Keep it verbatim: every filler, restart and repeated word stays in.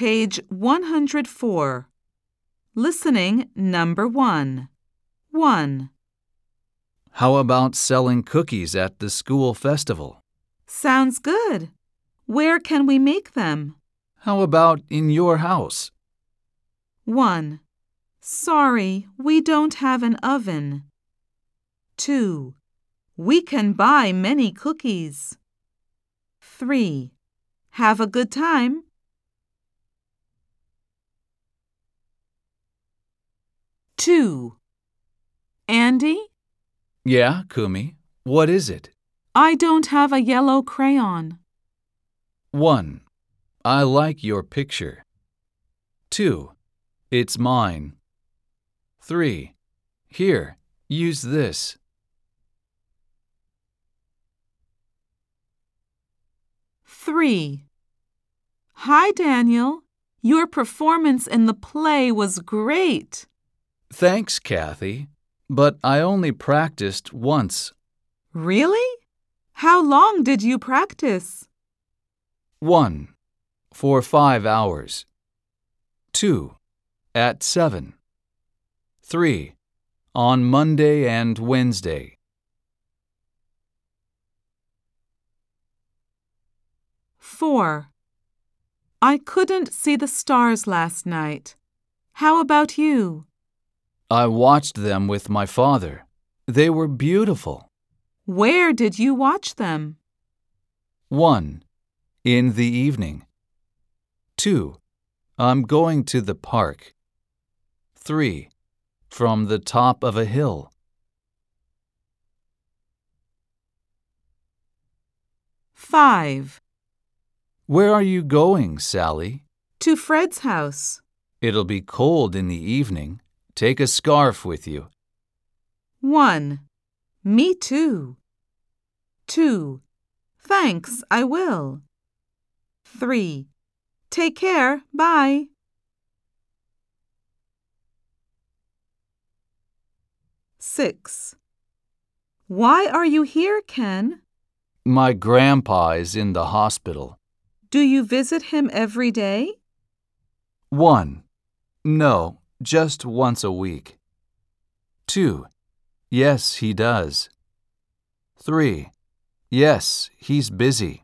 Page one hundred four. Listening number one. one. How about selling cookies at the school festival? Sounds good. Where can we make them? How about in your house? one. Sorry, we don't have an oven. two. We can buy many cookies. three. Have a good time. two. Andy? Yeah, Kumi. What is it? I don't have a yellow crayon. one. I like your picture. two. It's mine. three. Here, use this. three. Hi, Daniel. Your performance in the play was great. Thanks, Kathy, but I only practiced once. Really? How long did you practice? one. For five hours. two. At seven. three. On Monday and Wednesday. four. I couldn't see the stars last night. How about you? I watched them with my father. They were beautiful. Where did you watch them? one. In the evening. two. I'm going to the park. three. From the top of a hill. five. Where are you going, Sally? To Fred's house. It'll be cold in the evening. Take a scarf with you. one. Me too. two. Thanks, I will. three. Take care, bye. six. Why are you here, Ken? My grandpa is in the hospital. Do you visit him every day? one. No, just once a week. two. Yes, he does. three. Yes, he's busy.